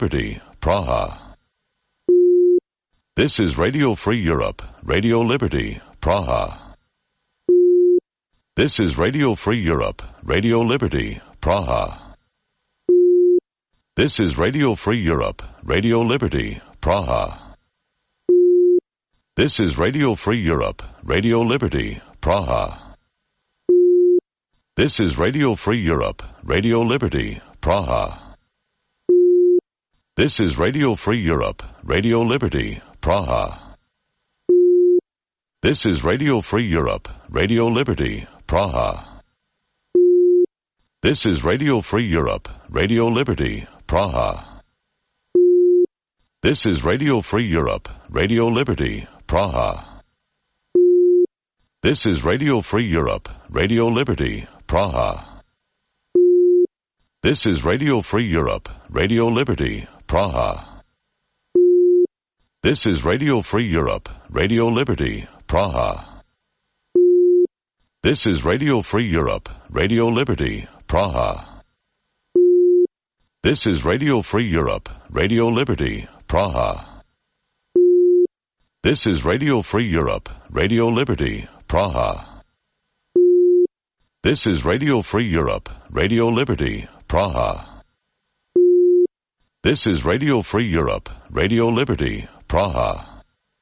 Liberty, Praha. This is Radio Free Europe, Radio Liberty, Praha. This is Radio Free Europe, Radio Liberty, Praha. This is Radio Free Europe, Radio Liberty, Praha. This is Radio Free Europe, Radio Liberty, Praha. This is Radio Free Europe, Radio Liberty, Praha. This is Radio Free Europe, Radio Liberty, Praha. This is Radio Free Europe, Radio Liberty, Praha. This is Radio Free Europe, Radio Liberty, Praha. This is Radio Free Europe, Radio Liberty, Praha. This is Radio Free Europe, Radio Liberty, Praha. This is Radio Free Europe, Radio Liberty, Praha. This is Radio Free Europe, Radio Liberty, Praha. This is Radio Free Europe, Radio Liberty, Praha. This is Radio Free Europe, Radio Liberty, Praha. This is Radio Free Europe, Radio Liberty, Praha. This is Radio Free Europe, Radio Liberty, Praha. This is Radio Free Europe, Radio Liberty, Praha.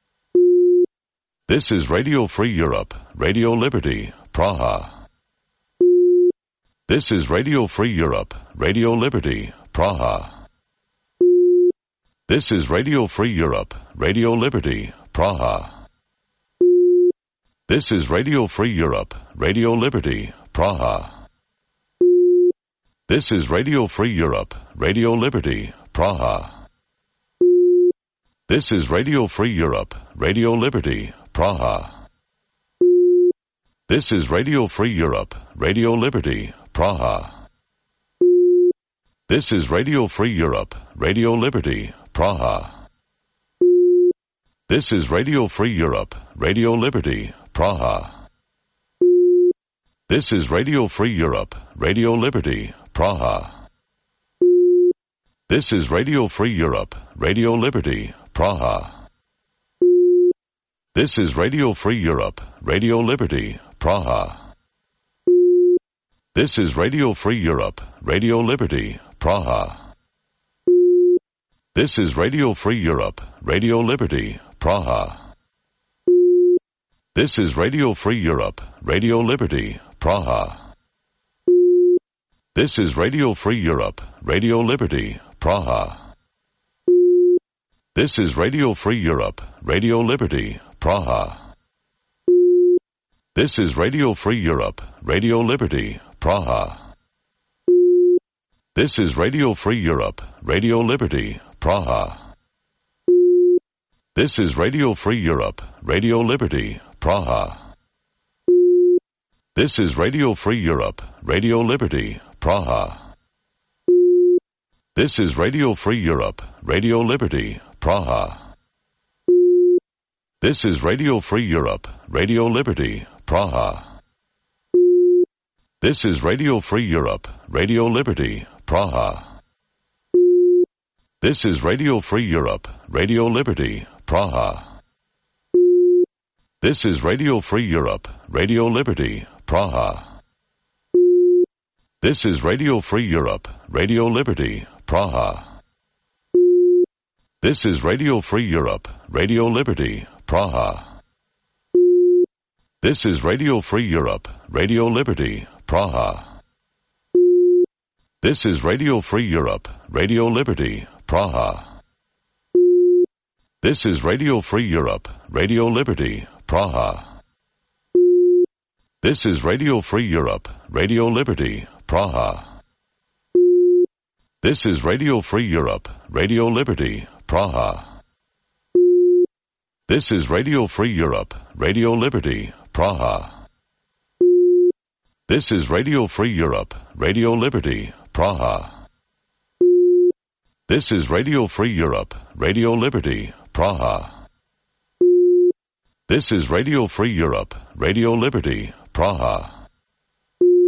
This is Radio Free Europe, Radio Liberty, Praha. This is Radio Free Europe, Radio Liberty, Praha. This is Radio Free Europe, Radio Liberty, Praha. This is Radio Free Europe, Radio Liberty, Praha. This is Radio Free Europe, Radio Liberty, Praha. This is Radio Free Europe, Radio Liberty, Praha. This is Radio Free Europe, Radio Liberty, Praha. This is Radio Free Europe, Radio Liberty, Praha. This is Radio Free Europe, Radio Liberty, Praha. This is Radio Free Europe, Radio Liberty, Praha. This is Radio Free Europe, Radio Liberty, Praha. This is Radio Free Europe, Radio Liberty, Praha. This is Radio Free Europe, Radio Liberty, Praha. This is Radio Free Europe, Radio Liberty, Praha. This is Radio Free Europe, Radio Liberty, Praha. This is Radio Free Europe, Radio Liberty, Praha. This is Radio Free Europe, Radio Liberty, Praha. This is Radio Free Europe, Radio Liberty, Praha. This is Radio Free Europe, Radio Liberty, Praha. This is Radio Free Europe, Radio Liberty, Praha. This is Radio Free Europe, Radio Liberty, Praha. This is Radio Free Europe, Radio Liberty, Praha. This is Radio Free Europe, Radio Liberty, Praha. This is Radio Free Europe, Radio Liberty, Praha. This is Radio Free Europe, Radio Liberty, Praha. This is Radio Free Europe, Radio Liberty, Praha. This is Radio Free Europe, Radio Liberty, Praha. This is Radio Free Europe, Radio Liberty, Praha. This is Radio Free Europe, Radio Liberty, Praha. This is Radio Free Europe, Radio Liberty, Praha. This is Radio Free Europe, Radio Liberty, Praha. This is Radio Free Europe, Radio Liberty, Praha. This is Radio Free Europe, Radio Liberty, Praha. This is Radio Free Europe, Radio Liberty, Praha. This is Radio Free Europe, Radio Liberty, Praha. This is Radio Free Europe, Radio Liberty, Praha. This is Radio Free Europe, Radio Liberty, Praha.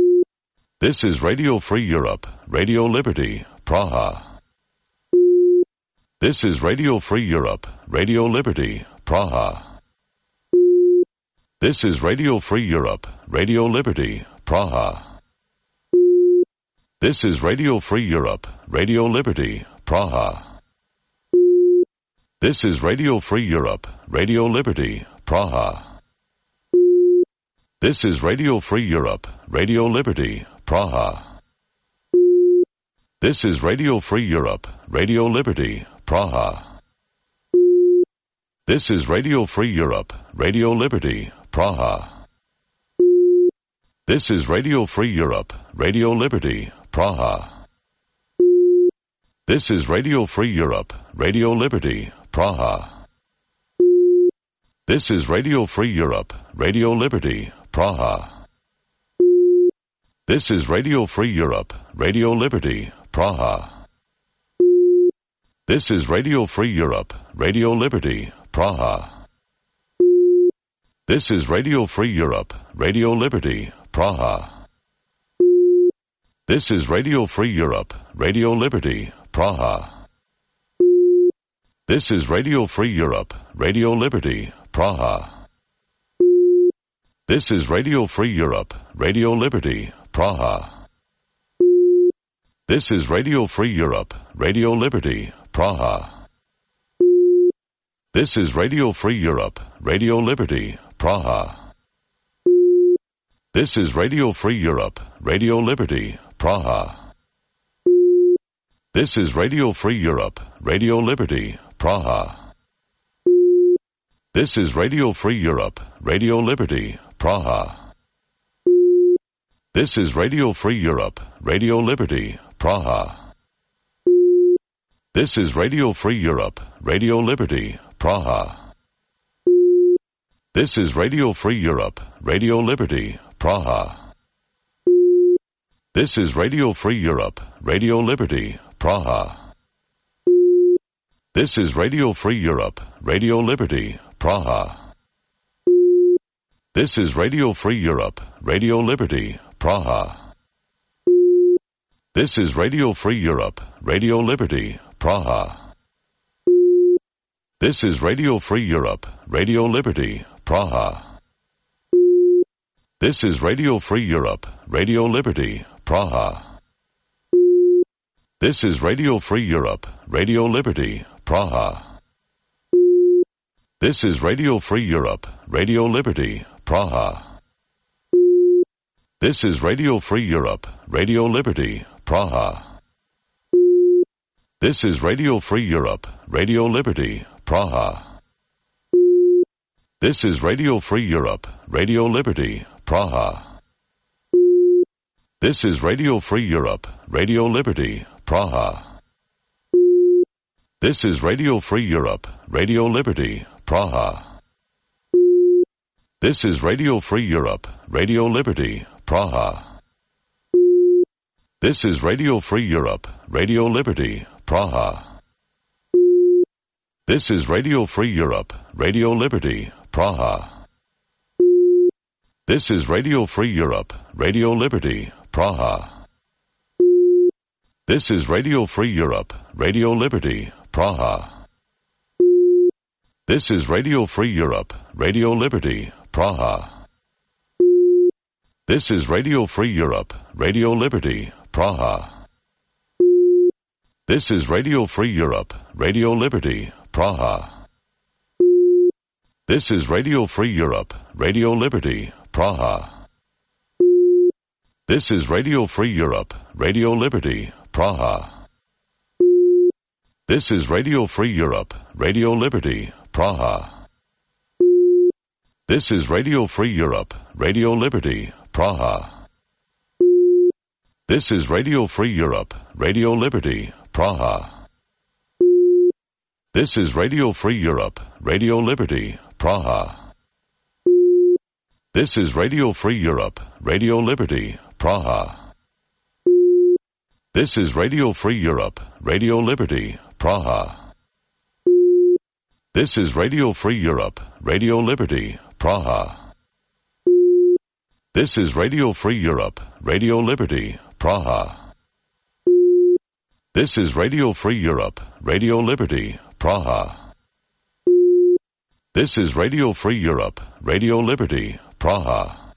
This is Radio Free Europe, Radio Liberty, Praha. This is Radio Free Europe, Radio Liberty, Praha. This is Radio Free Europe, Radio Liberty, Praha. This is Radio Free Europe, Radio Liberty, Praha. This is Radio Free Europe, Radio Liberty, Praha. This is Radio Free Europe, Radio Liberty, Praha. This is Radio Free Europe, Radio Liberty, Praha. This is Radio Free Europe, Radio Liberty, Praha. This is Radio Free Europe, Radio Liberty, Praha. This is Radio Free Europe, Radio Liberty, Praha. This is Radio Free Europe, Radio Liberty, Praha. This is Radio Free Europe, Radio Liberty, Praha. This is Radio Free Europe, Radio Liberty, Praha. This is Radio Free Europe, Radio Liberty, Praha. This is Radio Free Europe, Radio Liberty, Praha. This is Radio Free Europe, Radio Liberty, Praha. This is Radio Free Europe, Radio Liberty, Praha. This is Radio Free Europe, Radio Liberty, Praha. This is Radio Free Europe, Radio Liberty, Praha. This is Radio Free Europe, Radio Liberty, Praha. This is Radio Free Europe, Radio Liberty, Praha. This is Radio Free Europe, Radio Liberty, Praha. This is Radio Free Europe, Radio Liberty, Praha. This is Radio Free Europe, Radio Liberty, Praha. This is Radio Free Europe, Radio Liberty, Praha. This is Radio Free Europe, Radio Liberty, Praha. This is Radio Free Europe, Radio Liberty, Praha. This is Radio Free Europe, Radio Liberty, Praha. This is Radio Free Europe, Radio Liberty, Praha. This is Radio Free Europe, Radio Liberty, Praha. This is Radio Free Europe, Radio Liberty, Praha. This is Radio Free Europe, Radio Liberty, Praha. This is Radio Free Europe, Radio Liberty, Praha. This is Radio Free Europe, Radio Liberty, Praha. This is Radio Free Europe, Radio Liberty, Praha. This is Radio Free Europe, Radio Liberty, Praha. This is Radio Free Europe, Radio Liberty, Praha. This is Radio Free Europe, Radio Liberty, Praha. This is Radio Free Europe, Radio Liberty, Praha. This is Radio Free Europe, Radio Liberty, Praha. This is Radio Free Europe, Radio Liberty, Praha. This is Radio Free Europe, Radio Liberty, Praha. This is Radio Free Europe, Radio Liberty, Praha. This is Radio Free Europe, Radio Liberty, Praha. This is Radio Free Europe, Radio Liberty, Praha. This is Radio Free Europe, Radio Liberty, Praha. This is Radio Free Europe, Radio Liberty, Praha. This is Radio Free Europe, Radio Liberty, Praha. This is Radio Free Europe, Radio Liberty, Praha. This is Radio Free Europe, Radio Liberty, Praha. This is Radio Free Europe, Radio Liberty, Praha. This is Radio Free Europe, Radio Liberty, Praha. This is Radio Free Europe, Radio Liberty, Praha. This is Radio Free Europe, Radio Liberty, Praha. This is Radio Free Europe, Radio Liberty, Praha. This is Radio Free Europe, Radio Liberty, Praha. This is Radio Free Europe, Radio Liberty, Praha. This is Radio Free Europe, Radio Liberty, Praha.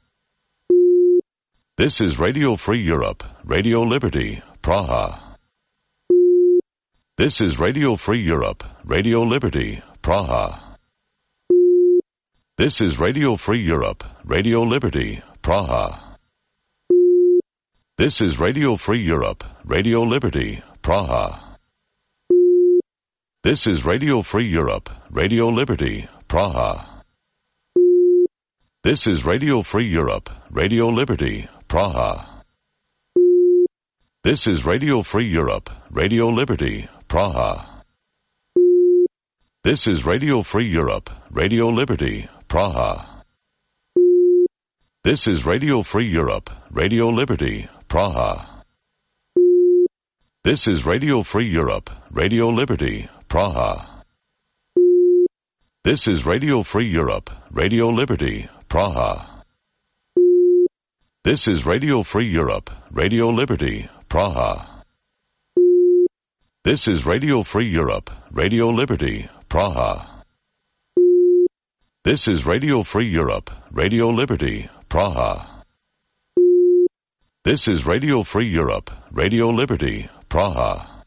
This is Radio Free Europe, Radio Liberty, Praha. This is Radio Free Europe, Radio Liberty, Praha. This is Radio Free Europe, Radio Liberty, Praha. This is Radio Free Europe, Radio Liberty, Praha. This is Radio Free Europe, Radio Liberty, Praha. This is Radio Free Europe, Radio Liberty, Praha. This is Radio Free Europe, Radio Liberty, Praha. This is Radio Free Europe, Radio Liberty, Praha. This is Radio Free Europe, Radio Liberty, Praha. This is Radio Free Europe, Radio Liberty, Praha. This is Radio Free Europe, Radio Liberty, Praha. This is Radio Free Europe, Radio Liberty, Praha. This is Radio Free Europe, Radio Liberty, Praha. This is Radio Free Europe, Radio Liberty, Praha. This is Radio Free Europe, Radio Liberty, Praha.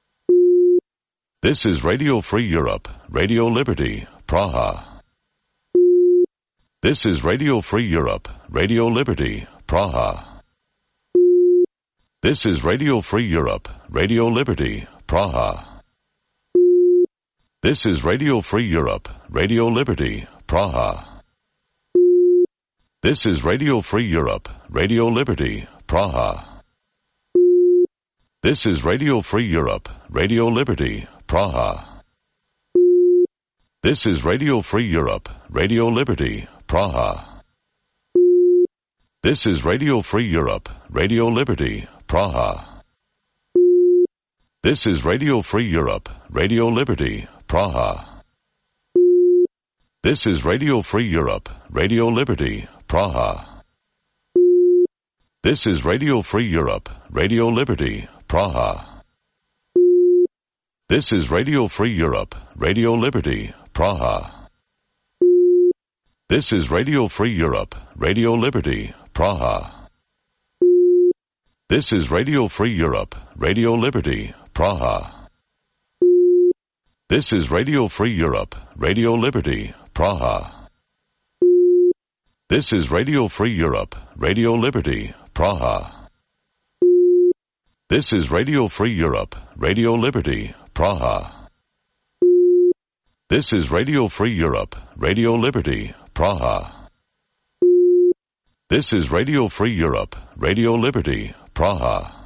This is Radio Free Europe, Radio Liberty, Praha. This is Radio Free Europe, Radio Liberty, Praha. This is Radio Free Europe, Radio Liberty, Praha. This is Radio Free Europe, Radio Liberty, Praha. This is Radio Free Europe, Radio Liberty, Praha. This is Radio Free Europe, Radio Liberty, Praha. This is Radio Free Europe, Radio Liberty, Praha. This is Radio Free Europe, Radio Liberty, Praha. This is Radio Free Europe, Radio Liberty, Praha. This is Radio Free Europe, Radio Liberty, Praha. This is Radio Free Europe, Radio Liberty, Praha. This is Radio Free Europe, Radio Liberty, Praha. This is Radio Free Europe, Radio Liberty, Praha. This is Radio Free Europe, Radio Liberty, Praha. This is Radio Free Europe, Radio Liberty, Praha. This is Radio Free Europe, Radio Liberty, Praha. This is Radio Free Europe, Radio Liberty, Praha. This is Radio Free Europe, Radio Liberty, Praha. This is Radio Free Europe, Radio Liberty, Praha.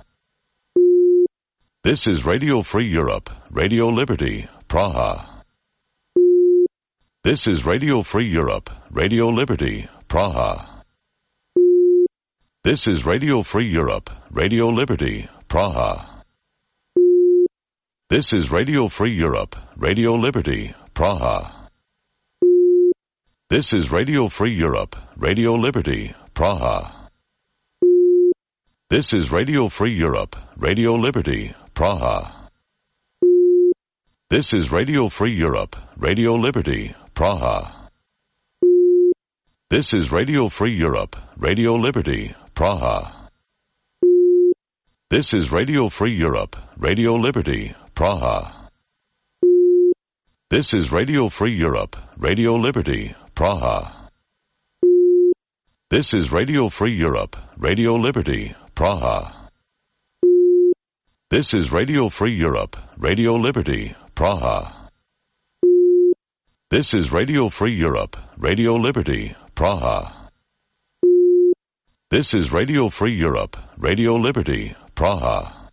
This is Radio Free Europe, Radio Liberty, Praha. This is Radio Free Europe, Radio Liberty, Praha. This is Radio Free Europe, Radio Liberty, Praha. This is Radio Free Europe, Radio Liberty, Praha. This is Radio Free Europe, Radio Liberty, Praha. This is Radio Free Europe, Radio Liberty, Praha. This is Radio Free Europe, Radio Liberty, Praha. This is Radio Free Europe, Radio Liberty, Praha. This is Radio Free Europe, Radio Liberty, Praha. This is Radio Free Europe, Radio Liberty, Praha. This is Radio Free Europe, Radio Liberty, Praha. This is Radio Free Europe, Radio Liberty, Praha. This is Radio Free Europe, Radio Liberty, Praha. This is Radio Free Europe, Radio Liberty, Praha.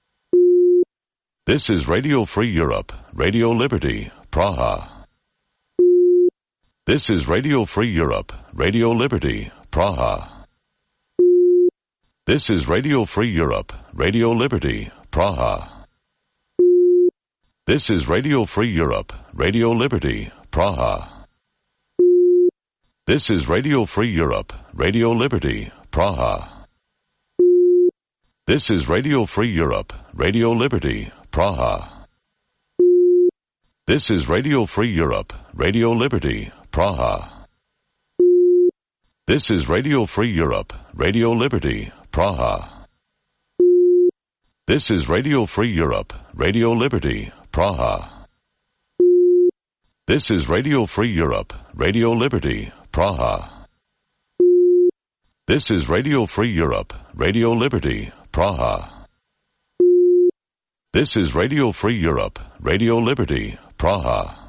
This is Radio Free Europe, Radio Liberty, Praha. This is Radio Free Europe, Radio Liberty, Praha. This is Radio Free Europe, Radio Liberty, Praha. This is Radio Free Europe, Radio Liberty, Praha. This is Radio Free Europe, Radio Liberty, Praha. This is Radio Free Europe, Radio Liberty, Praha. This is Radio Free Europe, Radio Liberty, Praha. This is Radio Free Europe, Radio Liberty, Praha. This is Radio Free Europe, Radio Liberty, Praha. This is Radio Free Europe, Radio Liberty, Praha. This is Radio Free Europe, Radio Liberty, Praha. This is Radio Free Europe, Radio Liberty, Praha.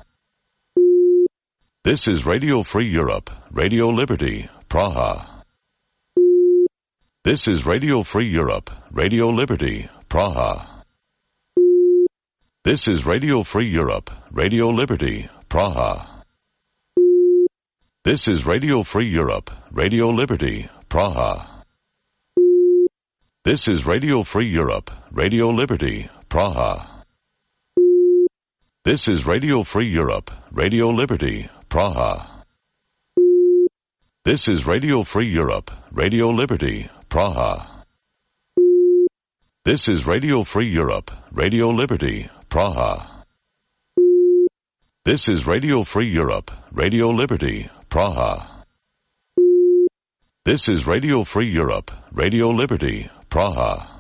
This is Radio Free Europe, Radio Liberty, Praha. This is Radio Free Europe, Radio Liberty, Praha. This is Radio Free Europe, Radio Liberty, Praha. This is Radio Free Europe, Radio Liberty, Praha. This is Radio Free Europe, Radio Liberty, Praha. This is Radio Free Europe, Radio Liberty, Praha. This is Radio Free Europe, Radio Liberty, Praha. This is Radio Free Europe, Radio Liberty, Praha. This is Radio Free Europe, Radio Liberty, Praha. This is Radio Free Europe, Radio Liberty, Praha.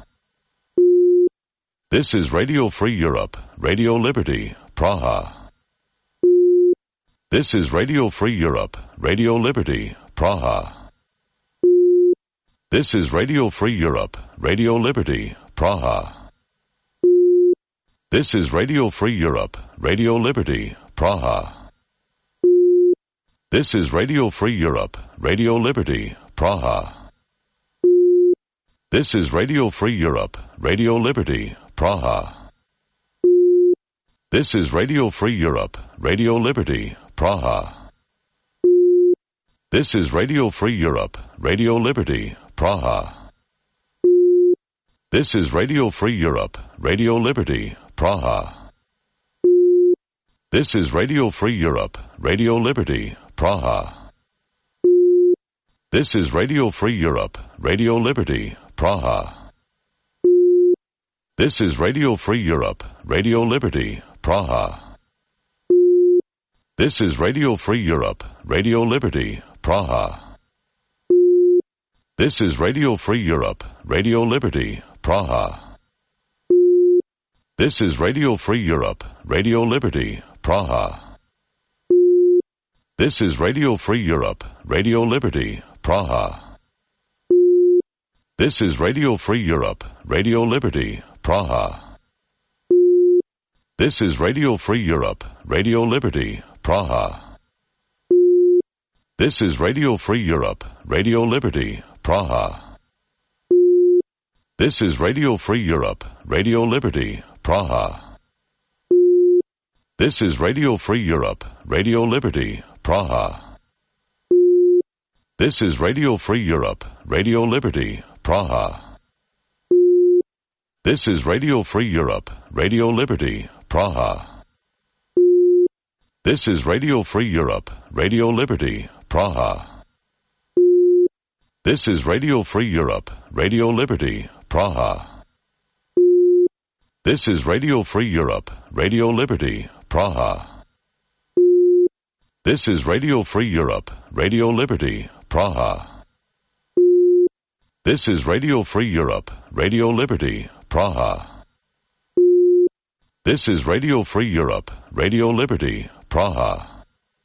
This is Radio Free Europe, Radio Liberty, Praha. This is Radio Free Europe, Radio Liberty, Praha. This is Radio Free Europe, Radio Liberty, Praha. This is Radio Free Europe, Radio Liberty, Praha. This is Radio Free Europe, Radio Liberty, Praha. This is Radio Free Europe, Radio Liberty, Praha. This is Radio Free Europe, Radio Liberty, Praha. This is Radio Free Europe, Radio Liberty, Praha. This is Radio Free Europe, Radio Liberty, Praha. This is Radio Free Europe, Radio Liberty, Praha. This is Radio Free Europe, Radio Liberty, Praha. This is Radio Free Europe, Radio Liberty, Praha. This is Radio Free Europe, Radio Liberty, Praha. This is Radio Free Europe, Radio Liberty, Praha. This is Radio Free Europe, Radio Liberty, Praha. This is Radio Free Europe, Radio Liberty, Praha. This is Radio Free Europe, Radio Liberty, Praha. This is Radio Free Europe, Radio Liberty, Praha. This is Radio Free Europe, Radio Liberty, Praha. This is Radio Free Europe, Radio Liberty, Praha. This is Radio Free Europe, Radio Liberty, Praha. This is Radio Free Europe, Radio Liberty, Praha. This is Radio Free Europe, Radio Liberty, Praha. This is Radio Free Europe, Radio Liberty, Praha. This is Radio Free Europe, Radio Liberty, Praha. This is Radio Free Europe, Radio Liberty, Praha. This is Radio Free Europe, Radio Liberty, Praha. This is Radio Free Europe, Radio Liberty, Praha. This is Radio Free Europe, Radio Liberty, Praha.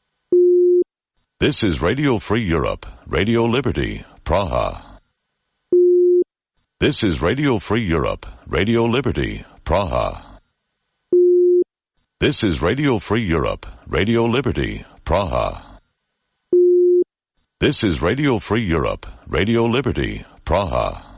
This is Radio Free Europe, Radio Liberty, Praha. This is Radio Free Europe, Radio Liberty, Praha. This is Radio Free Europe, Radio Liberty, Praha. This is Radio Free Europe, Radio Liberty, Praha.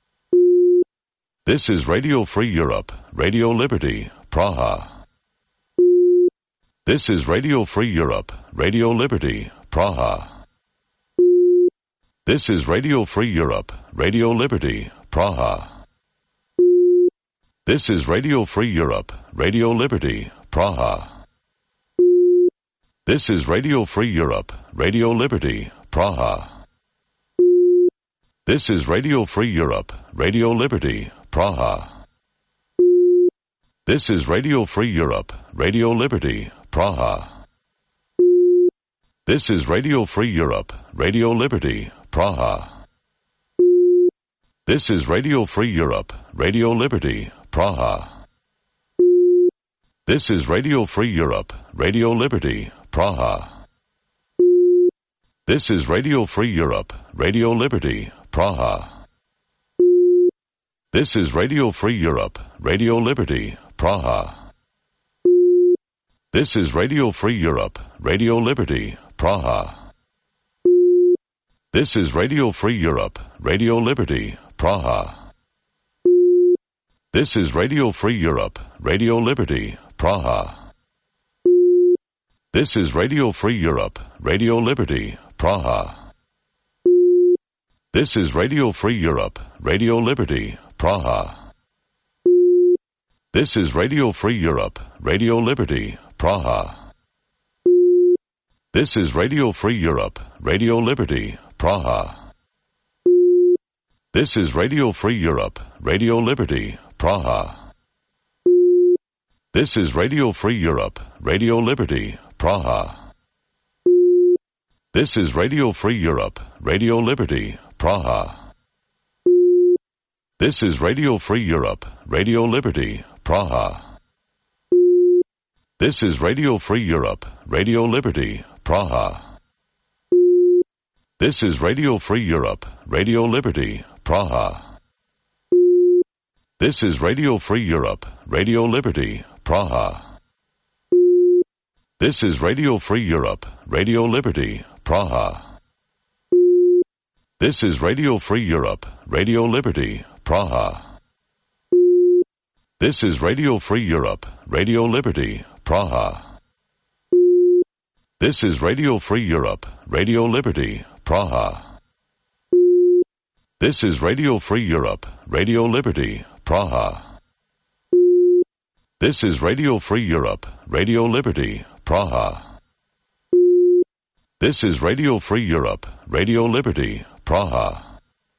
This is Radio Free Europe, Radio Liberty, Praha. This is Radio Free Europe, Radio Liberty, Praha. This is Radio Free Europe, Radio Liberty, Praha. This is Radio Free Europe, Radio Liberty, Praha. This is Radio Free Europe, Radio Liberty, Praha. This is Radio Free Europe, Radio Liberty, Praha. This is Radio Free Europe, Radio Liberty, Praha. This is Radio Free Europe, Radio Liberty, Praha. This is Radio Free Europe, Radio Liberty, Praha. This is Radio Free Europe, Radio Liberty, Praha. This is Radio Free Europe, Radio Liberty, Praha. This is Radio Free Europe, Radio Liberty, Praha. This is Radio Free Europe, Radio Liberty, Praha. This is Radio Free Europe, Radio Liberty, Praha. This is Radio Free Europe, Radio Liberty, Praha. This is Radio Free Europe, Radio Liberty, Praha. This is Radio Free Europe, Radio Liberty, Praha. This is Radio Free Europe, Radio Liberty, Praha. This is Radio Free Europe, Radio Liberty, Praha. This is Radio Free Europe, Radio Liberty, Praha. This is Radio Free Europe, Radio Liberty, Praha. This is Radio Free Europe, Radio Liberty, Praha. This is Radio Free Europe, Radio Liberty, Praha. This is Radio Free Europe, Radio Liberty, Praha. This is Radio Free Europe, Radio Liberty, Praha. This is Radio Free Europe, Radio Liberty, Praha. This is Radio Free Europe, Radio Liberty, Praha. This is Radio Free Europe, Radio Liberty, Praha. This is Radio Free Europe, Radio Liberty, Praha. This is Radio Free Europe, Radio Liberty, Praha. This is Radio Free Europe, Radio Liberty, Praha. This is Radio Free Europe, Radio Liberty, Praha. This is Radio Free Europe, Radio Liberty, Praha.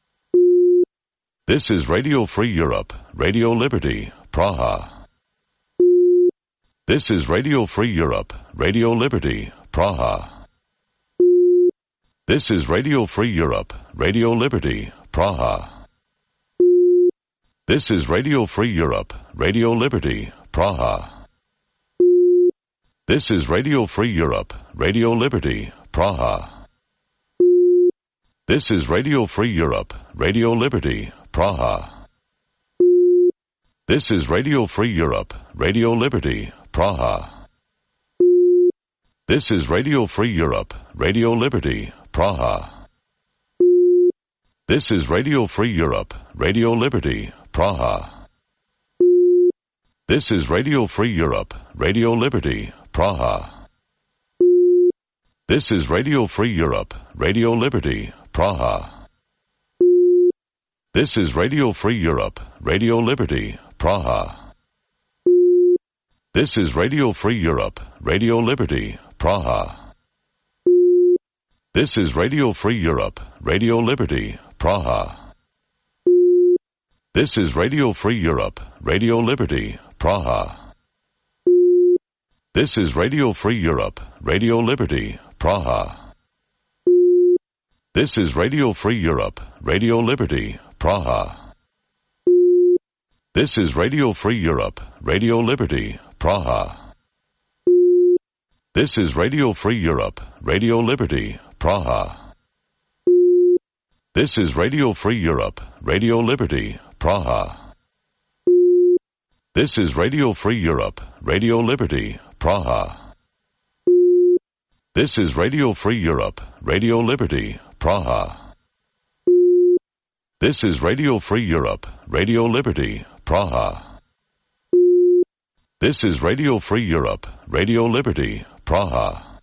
This is Radio Free Europe, Radio Liberty, Praha. This is Radio Free Europe, Radio Liberty, Praha. This is Radio Free Europe, Radio Liberty, Praha. This is Radio Free Europe, Radio Liberty, Praha. This is Radio Free Europe, Radio Liberty, Praha. This is Radio Free Europe, Radio Liberty, Praha. This is Radio Free Europe, Radio Liberty, Praha. This is Radio Free Europe, Radio Liberty, Praha. This is Radio Free Europe, Radio Liberty, Praha. This is Radio Free Europe, Radio Liberty, Praha. This is Radio Free Europe, Radio Liberty, Praha. This is Radio Free Europe, Radio Liberty, Praha. This is Radio Free Europe, Radio Liberty, Praha. This is Radio Free Europe, Radio Liberty, Praha. This is Radio Free Europe, Radio Liberty, Praha. This is Radio Free Europe, Radio Liberty, Praha. This is Radio Free Europe, Radio Liberty, Praha. This is Radio Free Europe, Radio Liberty, Praha. This is Radio Free Europe, Radio Liberty, Praha. This is Radio Free Europe, Radio Liberty, Praha. This is Radio Free Europe, Radio Liberty, Praha. This is Radio Free Europe, Radio Liberty, Praha. This is Radio Free Europe, Radio Liberty, Praha. This is Radio Free Europe, Radio Liberty, Praha.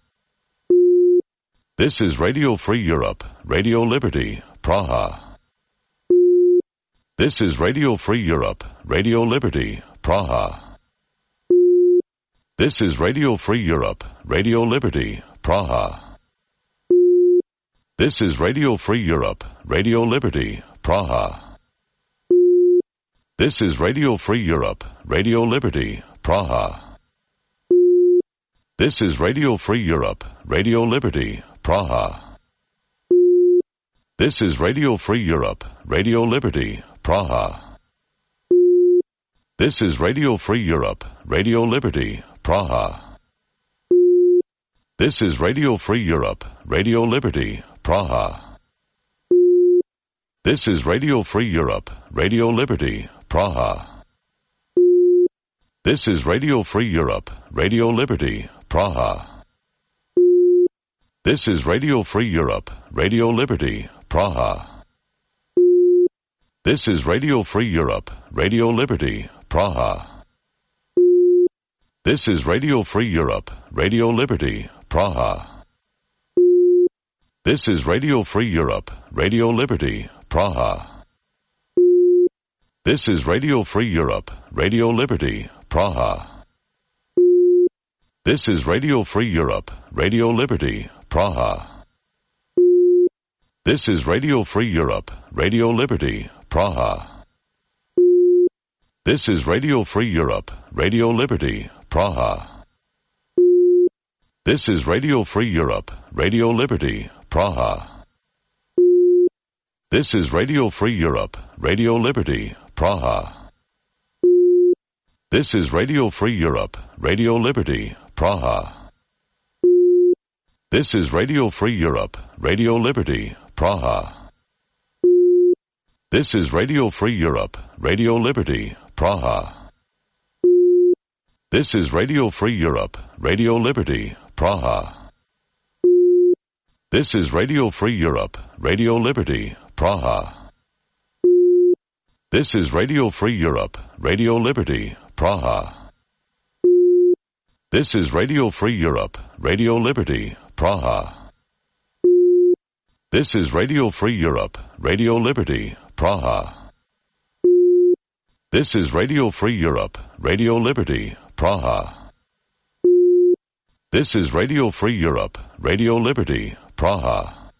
This is Radio Free Europe, Radio Liberty, Praha. This is Radio Free Europe, Radio Liberty, Praha. This is Radio Free Europe, Radio Liberty, Praha. This is Radio Free Europe, Radio Liberty, Praha. This is Radio Free Europe, Radio Liberty, Praha. This is Radio Free Europe, Radio Liberty, Praha. This is Radio Free Europe, Radio Liberty, Praha. This is Radio Free Europe, Radio Liberty, Praha. This is Radio Free Europe, Radio Liberty, Praha. This is Radio Free Europe, Radio Liberty, Praha. This is Radio Free Europe, Radio Liberty, Praha. This is Radio Free Europe, Radio Liberty, Praha. This is Radio Free Europe, Radio Liberty, Praha. This is Radio Free Europe, Radio Liberty, Praha. This is Radio Free Europe, Radio Liberty, Praha. This is Radio Free Europe, Radio Liberty, Praha. This is Radio Free Europe, Radio Liberty, Praha. This is Radio Free Europe, Radio Liberty, Praha. This is Radio Free Europe, Radio Liberty, Praha. This is Radio Free Europe, Radio Liberty, Praha. This is Radio Free Europe, Radio Liberty, Praha. This is Radio Free Europe, Radio Liberty, Praha. This is Radio Free Europe, Radio Liberty, Praha. This is Radio Free Europe, Radio Liberty, Praha. This is Radio Free Europe, Radio Liberty, Praha. This is Radio Free Europe, Radio Liberty, Praha. This is Radio Free Europe, Radio Liberty, Praha. This is Radio Free Europe, Radio Liberty, Praha. This is Radio Free Europe, Radio Liberty, Praha. This is Radio Free Europe, Radio Liberty, Praha. This is Radio Free Europe, Radio Liberty, Praha.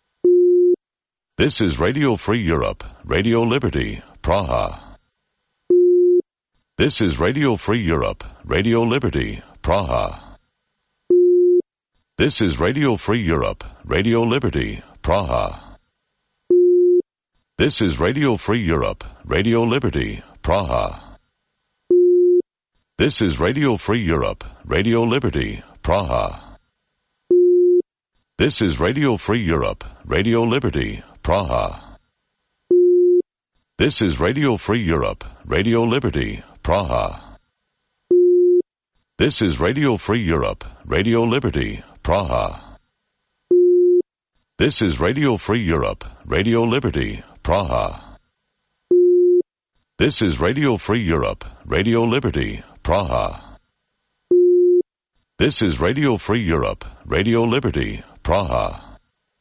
This is Radio Free Europe, Radio Liberty, Praha. This is Radio Free Europe, Radio Liberty, Praha. This is Radio Free Europe, Radio Liberty, Praha. This is Radio Free Europe, Radio Liberty, Praha. This is Radio Free Europe, Radio Liberty, Praha. This is Radio Free Europe, Radio Liberty, Praha. This is Radio Free Europe, Radio Liberty, Praha. This is Radio Free Europe, Radio Liberty, Praha. This is Radio Free Europe, Radio Liberty, Praha. This is Radio Free Europe, Radio Liberty, Praha. This is Radio Free Europe, Radio Liberty, Praha.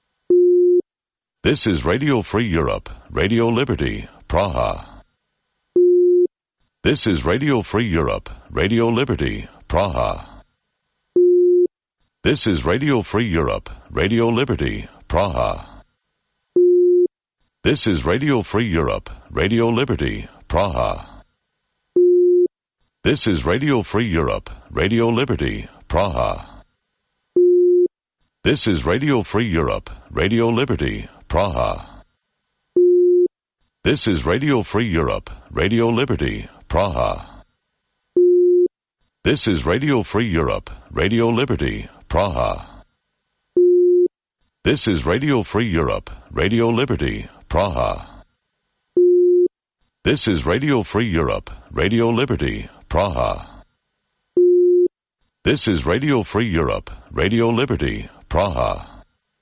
This is Radio Free Europe, Radio Liberty, Praha. This is Radio Free Europe, Radio Liberty, Praha. This is Radio Free Europe, Radio Liberty, Praha. This is Radio Free Europe, Radio Liberty, Praha. This is Radio Free Europe, Radio Liberty, Praha. This is Radio Free Europe, Radio Liberty, Praha. This is Radio Free Europe, Radio Liberty, Praha. This is Radio Free Europe, Radio Liberty, Praha. This is Radio Free Europe, Radio Liberty, Praha. This is Radio Free Europe, Radio Liberty, Praha. This is Radio Free Europe, Radio Liberty, Praha.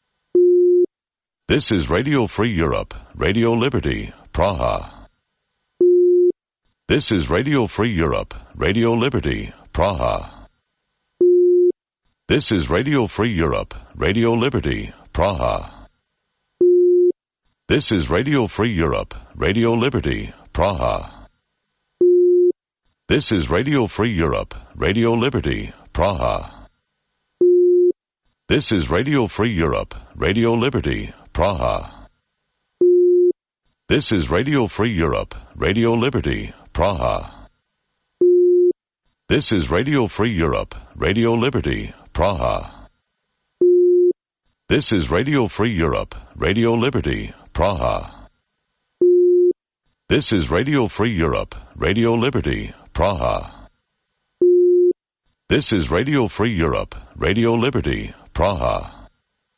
This is Radio Free Europe, Radio Liberty, Praha. This is Radio Free Europe, Radio Liberty, Praha. This is Radio Free Europe, Radio Liberty, Praha. This is Radio Free Europe, Radio Liberty, Praha. This is Radio Free Europe, Radio Liberty, Praha. This is Radio Free Europe, Radio Liberty, Praha. This is Radio Free Europe, Radio Liberty, Praha. This is Radio Free Europe, Radio Liberty, Praha. This is Radio Free Europe, Radio Liberty, Praha. This is Radio Free Europe, Radio Liberty, Praha. This is Radio Free Europe, Radio Liberty, Praha.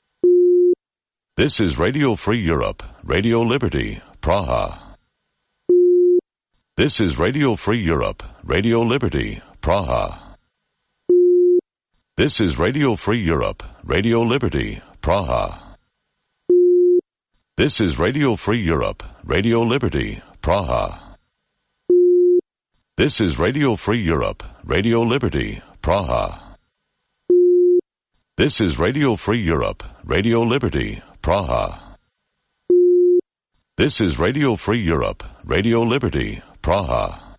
This is Radio Free Europe, Radio Liberty, Praha. This is Radio Free Europe, Radio Liberty, Praha. This is Radio Free Europe, Radio Liberty, Praha. This is Radio Free Europe, Radio Liberty, Praha. This is Radio Free Europe, Radio Liberty, Praha. This is Radio Free Europe, Radio Liberty, Praha. This is Radio Free Europe, Radio Liberty, Praha.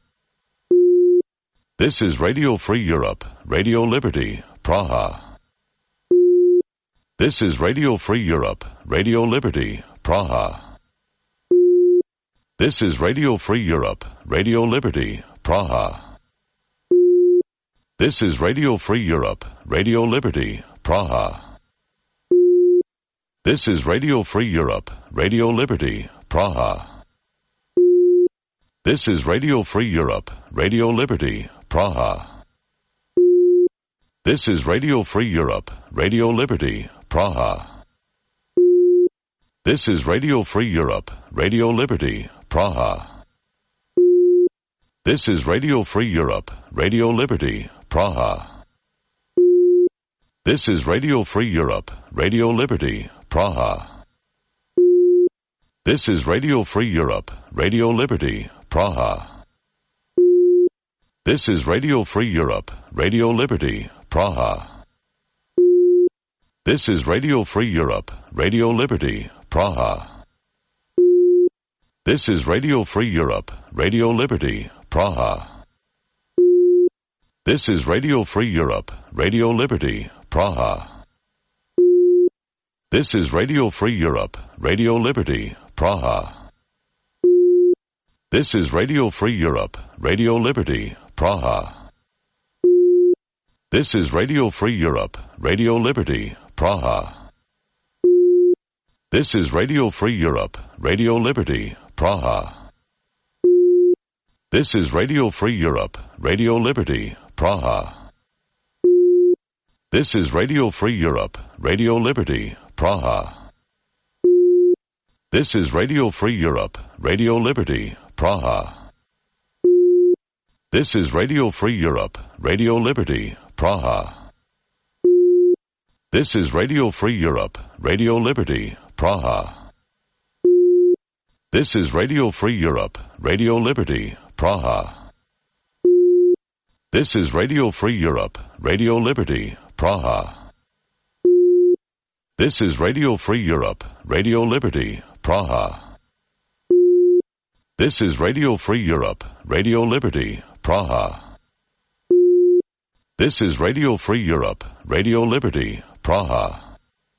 This is Radio Free Europe, Radio Liberty, Praha. This is Radio Free Europe, Radio Liberty, Praha. This is Radio Free Europe, Radio Liberty, Praha. This is Radio Free Europe, Radio Liberty, Praha. This is Radio Free Europe, Radio Liberty, Praha. This is Radio Free Europe, Radio Liberty, Praha. This is Radio Free Europe, Radio Liberty, Praha. This is Radio Free Europe, Radio Liberty, Praha. This is Radio Free Europe, Radio Liberty, Praha. This is Radio Free Europe, Radio Liberty, Praha. This is Radio Free Europe, Radio Liberty, Praha. This is Radio Free Europe, Radio Liberty, Praha. This is Radio Free Europe, Radio Liberty, Praha. This is Radio Free Europe, Radio Liberty, Praha. This is Radio Free Europe, Radio Liberty, Praha. This is Radio Free Europe, Radio Liberty, Praha. This is Radio Free Europe, Radio Liberty, Praha. This is Radio Free Europe, Radio Liberty, Praha. This is Radio Free Europe, Radio Liberty, Praha. This is Radio Free Europe, Radio Liberty, Praha. This is Radio Free Europe, Radio Liberty, Praha. This is Radio Free Europe, Radio Liberty, Praha. This is Radio Free Europe, Radio Liberty, Praha. This is Radio Free Europe, Radio Liberty, Praha. This is Radio Free Europe, Radio Liberty, Praha. This is Radio Free Europe, Radio Liberty, Praha. This is Radio Free Europe, Radio Liberty, Praha. This is Radio Free Europe, Radio Liberty, Praha. This is Radio Free Europe, Radio Liberty, Praha.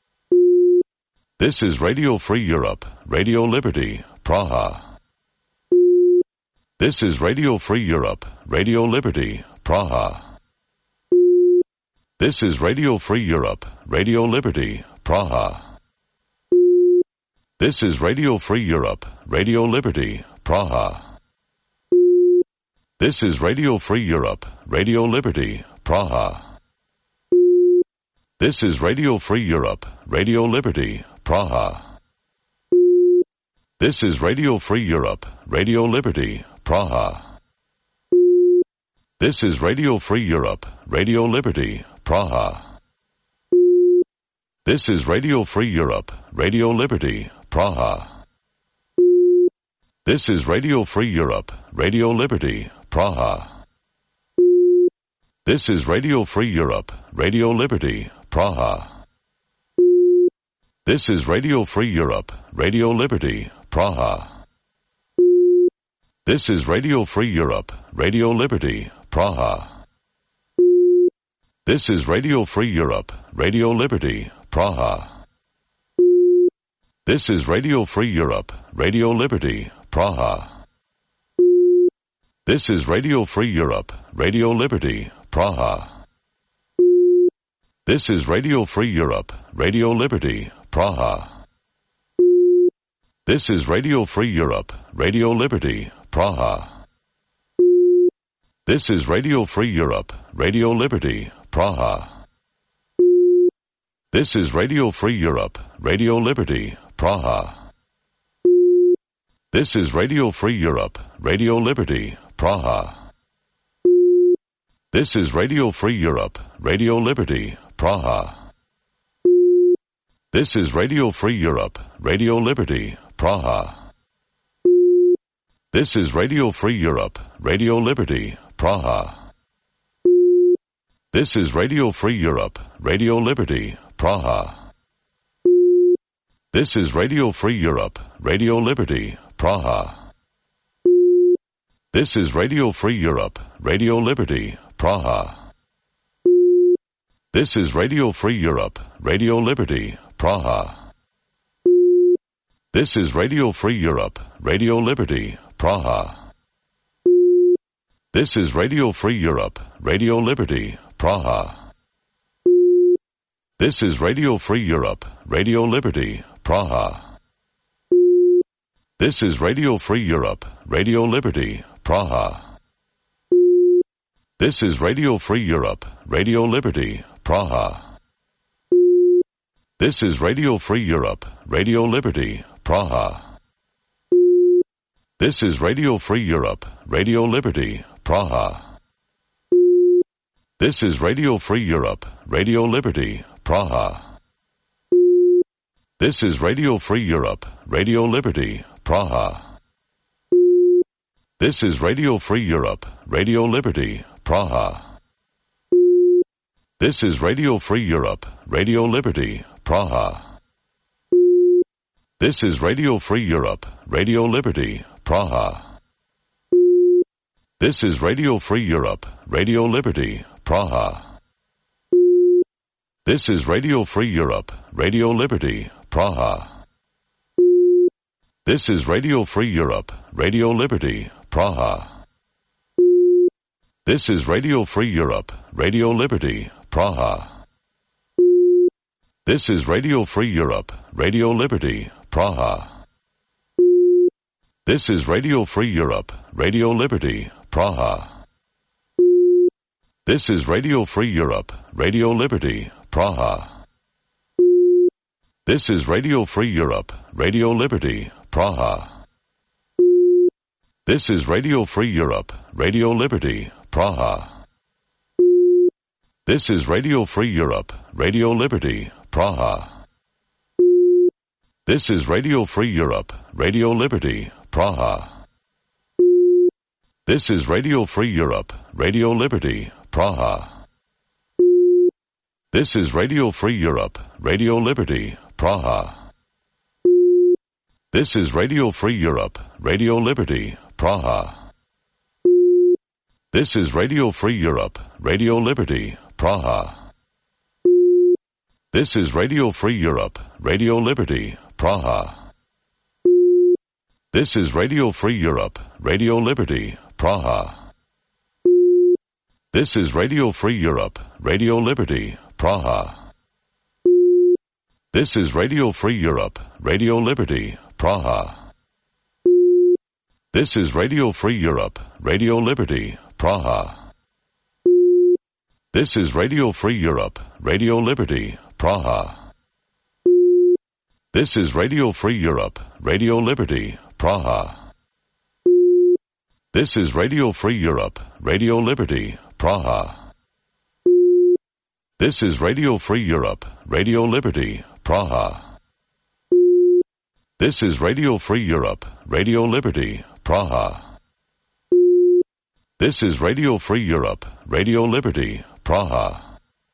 This is Radio Free Europe, Radio Liberty, Praha. This is Radio Free Europe, Radio Liberty, Praha. This is Radio Free Europe, Radio Liberty, Praha. This is Radio Free Europe, Radio Liberty, Praha. This is Radio Free Europe, Radio Liberty, Praha. This is Radio Free Europe, Radio Liberty, Praha. This is Radio Free Europe, Radio Liberty, Praha. This is Radio Free Europe, Radio Liberty, Praha. This is Radio Free Europe, Radio Liberty, Praha. This is Radio Free Europe, Radio Liberty, Praha. This is Radio Free Europe, Radio Liberty, Praha. This is Radio Free Europe, Radio Liberty, Praha. This is Radio Free Europe, Radio Liberty, Praha. This is Radio Free Europe, Radio Liberty, Praha. This is Radio Free Europe, Radio Liberty, Praha. This is Radio Free Europe, Radio Liberty, Praha. This is Radio Free Europe, Radio Liberty, Praha. This is Radio Free Europe, Radio Liberty, Praha. This is Radio Free Europe, Radio Liberty, Praha. This is Radio Free Europe, Radio Liberty, Praha. This is Radio Free Europe, Radio Liberty, Praha. This is Radio Free Europe, Radio Liberty, Praha. This is Radio Free Europe, Radio Liberty, Praha. This is Radio Free Europe, Radio Liberty, Praha. This is Radio Free Europe, Radio Liberty, Praha. This is Radio Free Europe, Radio Liberty, Praha. This is Radio Free Europe, Radio Liberty, Praha. This is Radio Free Europe, Radio Liberty, Praha. This is Radio Free Europe, Radio Liberty, Praha. This is Radio Free Europe, Radio Liberty, Praha. This is Radio Free Europe, Radio Liberty, Praha. This is Radio Free Europe, Radio Liberty, Praha. This is Radio Free Europe, Radio Liberty, Praha. This is Radio Free Europe, Radio Liberty, Praha. This is Radio Free Europe, Radio Liberty, Praha. This is Radio Free Europe, Radio Liberty, Praha. This is Radio Free Europe, Radio Liberty, Praha. This is Radio Free Europe, Radio Liberty, Praha. This is Radio Free Europe, Radio Liberty, Praha. This is Radio Free Europe, Radio Liberty, Praha. This is Radio Free Europe, Radio Liberty, Praha. This is Radio Free Europe, Radio Liberty, Praha. This is Radio Free Europe, Radio Liberty, Praha. This is Radio Free Europe, Radio Liberty, Praha. This is Radio Free Europe, Radio Liberty, Praha. This is Radio Free Europe, Radio Liberty, Praha. This is Radio Free Europe, Radio Liberty, Praha. This is Radio Free Europe, Radio Liberty, Praha. This is Radio Free Europe, Radio Liberty, Praha. This is Radio Free Europe, Radio Liberty, Praha. This is Radio Free Europe, Radio Liberty, Praha. This is Radio Free Europe, Radio Liberty, Praha. This is Radio Free Europe, Radio Liberty, Praha. This is Radio Free Europe, Radio Liberty, Praha. This is Radio Free Europe, Radio Liberty, Praha. This is Radio Free Europe, Radio Liberty, Praha. This is Radio Free Europe, Radio Liberty, Praha. This is Radio Free Europe, Radio Liberty, Praha. This is Radio Free Europe, Radio Liberty, Praha. This is Radio Free Europe, Radio Liberty, Praha. This is Radio Free Europe, Radio Liberty, Praha. This is Radio Free Europe, Radio Liberty, Praha. This is Radio Free Europe, Radio Liberty, Praha. This is Radio Free Europe, Radio Liberty, Praha. This is Radio Free Europe, Radio Liberty, Praha. This is Radio Free Europe, Radio Liberty, Praha.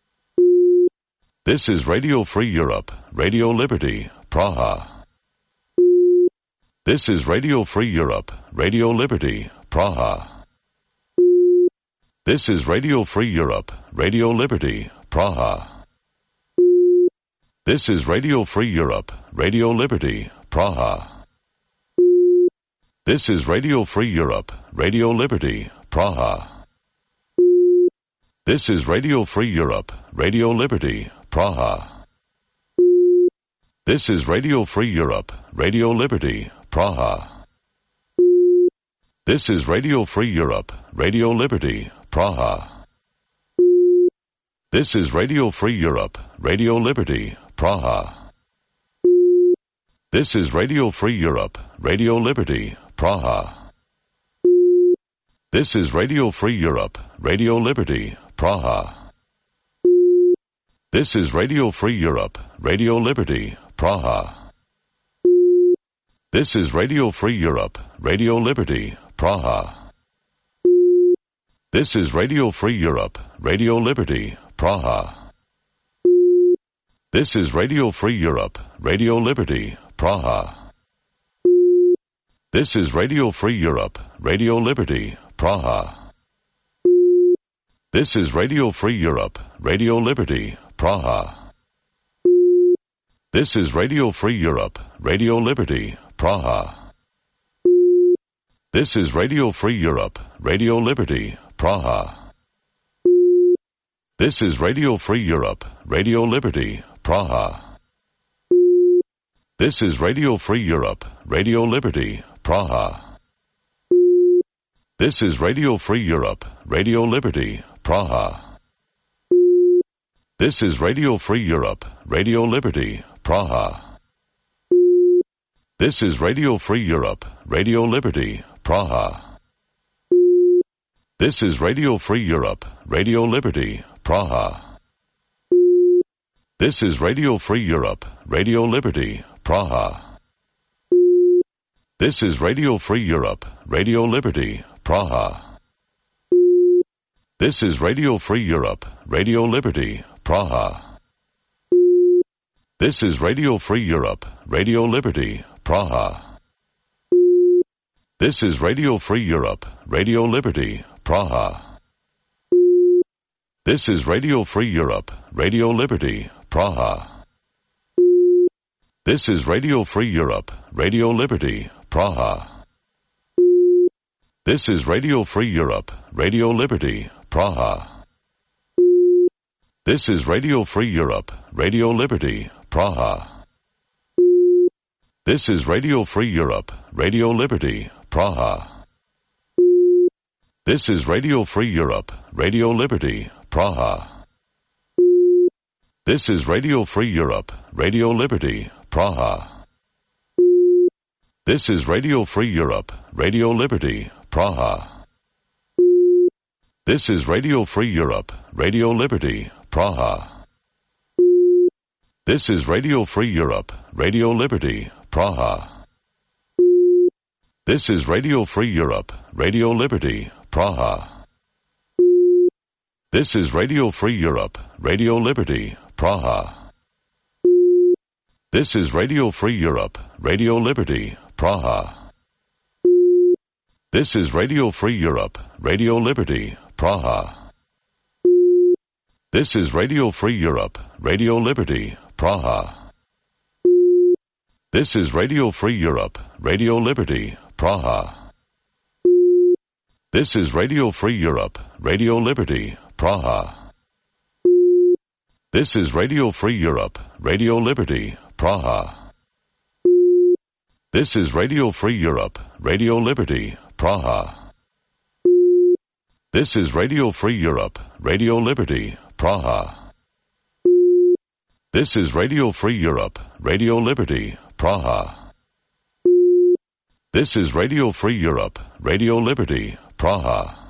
This is Radio Free Europe, Radio Liberty, Praha. This is Radio Free Europe, Radio Liberty, Praha. This is Radio Free Europe, Radio Liberty, Praha. This is Radio Free Europe, Radio Liberty, Praha. This is Radio Free Europe, Radio Liberty, Praha. This is Radio Free Europe, Radio Liberty, Praha. This is Radio Free Europe, Radio Liberty, Praha. This is Radio Free Europe, Radio Liberty, Praha. This is Radio Free Europe, Radio Liberty, Praha. This is Radio Free Europe, Radio Liberty, Praha. This is Radio Free Europe, Radio Liberty, Praha. This is Radio Free Europe, Radio Liberty, Praha. This is Radio Free Europe, Radio Liberty, Praha. This is Radio Free Europe, Radio Liberty, Praha. This is Radio Free Europe, Radio Liberty, Praha. This is Radio Free Europe, Radio Liberty, Praha. This is Radio Free Europe, Radio Liberty, Praha. This is Radio Free Europe, Radio Liberty, Praha. This is Radio Free Europe, Radio Liberty, Praha. This is Radio Free Europe, Radio Liberty, Praha. This is Radio Free Europe, Radio Liberty, Praha. This is Radio Free Europe, Radio Liberty, Praha. This is Radio Free Europe, Radio Liberty, Praha. This is Radio Free Europe, Radio Liberty, Praha. This is Radio Free Europe, Radio Liberty, Praha. This is Radio Free Europe, Radio Liberty, Praha. This is Radio Free Europe, Radio Liberty, Praha. This is Radio Free Europe, Radio Liberty, Praha. This is Radio Free Europe, Radio Liberty, Praha. This is Radio Free Europe, Radio Liberty, Praha. This is Radio Free Europe, Radio Liberty, Praha. This is Radio Free Europe, Radio Liberty, Praha. This is Radio Free Europe, Radio Liberty, Praha. This is Radio Free Europe, Radio Liberty, Praha. This is Radio Free Europe, Radio Liberty, Praha. This is Radio Free Europe, Radio Liberty, Praha. This is Radio Free Europe, Radio Liberty, Praha. This is Radio Free Europe, Radio Liberty, Praha. This is Radio Free Europe, Radio Liberty, Praha. This is Radio Free Europe, Radio Liberty, Praha. This is Radio Free Europe, Radio Liberty, Praha. This is Radio Free Europe, Radio Liberty, Praha. This is Radio Free Europe, Radio Liberty, Praha. This is Radio Free Europe, Radio Liberty, Praha. This is Radio Free Europe, Radio Liberty, Praha. This is Radio Free Europe, Radio Liberty, Praha. This is Radio Free Europe, Radio Liberty, Praha. This is Radio Free Europe, Radio Liberty, Praha. This is Radio Free Europe, Radio Liberty, Praha. This is Radio Free Europe, Radio Liberty, Praha. This is Radio Free Europe, Radio Liberty, Praha. This is Radio Free Europe, Radio Liberty, Praha.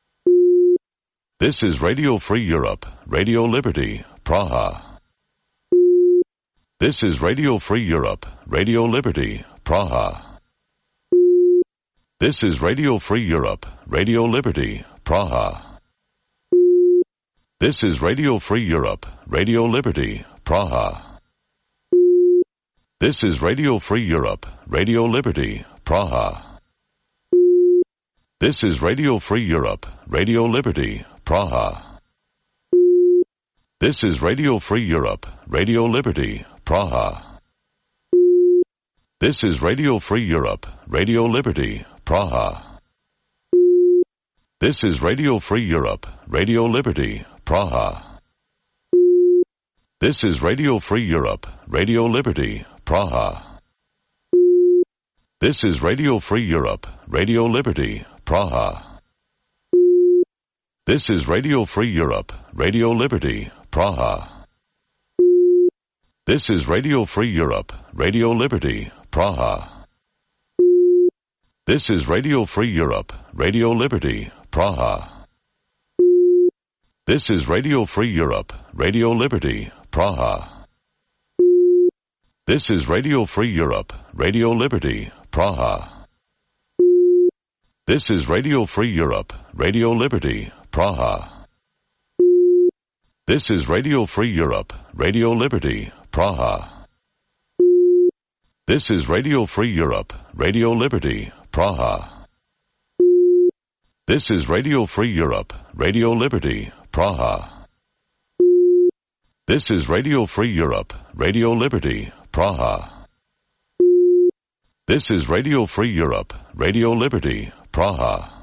This is Radio Free Europe, Radio Liberty, Praha. This is Radio Free Europe, Radio Liberty, Praha. This is Radio Free Europe, Radio Liberty, Praha. This is Radio Free Europe, Radio Liberty, Praha. This is Radio Free Europe, Radio Liberty, Praha. This is Radio Free Europe, Radio Liberty, Praha. This is Radio Free Europe, Radio Liberty, Praha. This is Radio Free Europe, Radio Liberty, Praha. This is Radio Free Europe, Radio Liberty, Praha. This is Radio Free Europe, Radio Liberty, Praha. This is Radio Free Europe, Radio Liberty, Praha. This is Radio Free Europe, Radio Liberty, Praha. This is Radio Free Europe, Radio Liberty, Praha. This is Radio Free Europe, Radio Liberty, Praha. This is Radio Free Europe, Radio Liberty, Praha. This is Radio Free Europe, Radio Liberty, Praha. This is Radio Free Europe, Radio Liberty, Praha. This is Radio Free Europe, Radio Liberty, Praha. This is Radio Free Europe, Radio Liberty, Praha. This is Radio Free Europe, Radio Liberty, Praha. This is Radio Free Europe, Radio Liberty, Praha. This is Radio Free Europe, Radio Liberty, Praha.